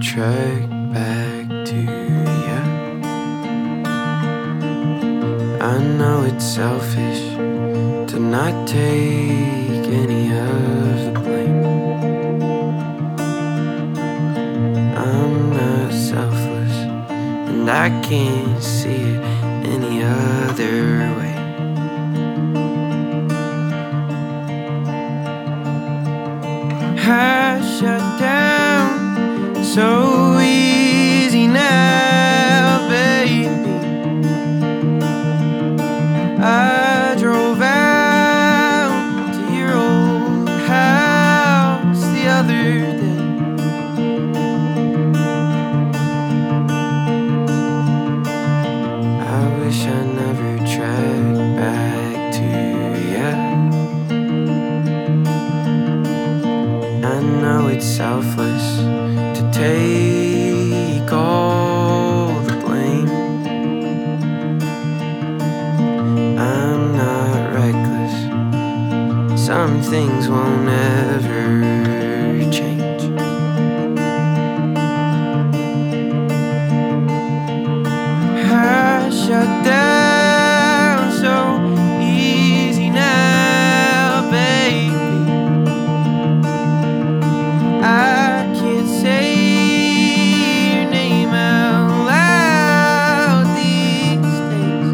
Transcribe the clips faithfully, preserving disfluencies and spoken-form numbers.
track back to you. I know it's selfish to not take any of the blame. I'm not selfless, and I can't see it any other way. I shut down so easy now, baby. I drove out to your old house the other day. I wish I never tracked back to you. I know it's selfless to take all the blame. I'm not reckless, some things won't ever change. I shut down so easy now, baby. I can't say your name out loud these days.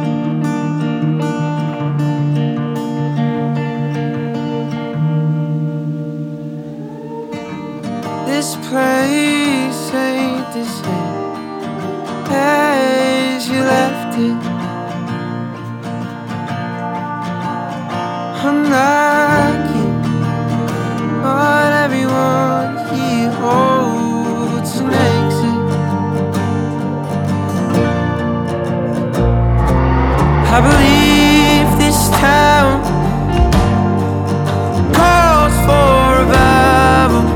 This place ain't the same as you left it. I'm like you, but everyone here holds an exit. I believe this town calls for revival.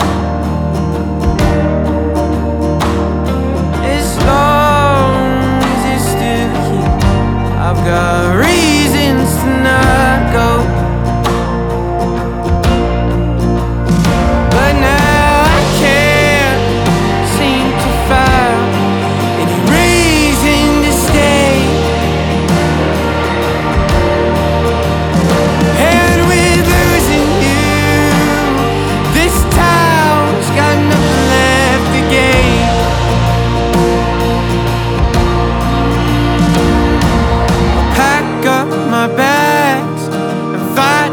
As long as it's still here, I've got reasons to not go.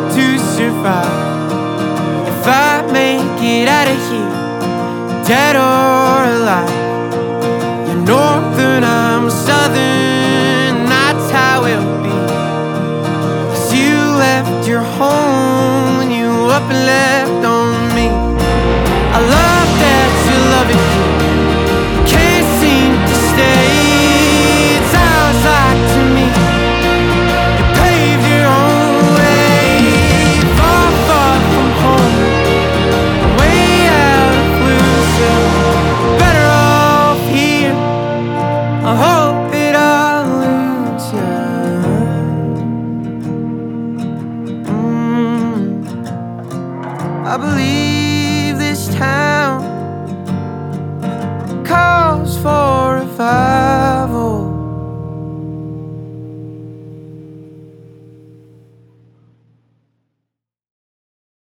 If I make it out of here dead or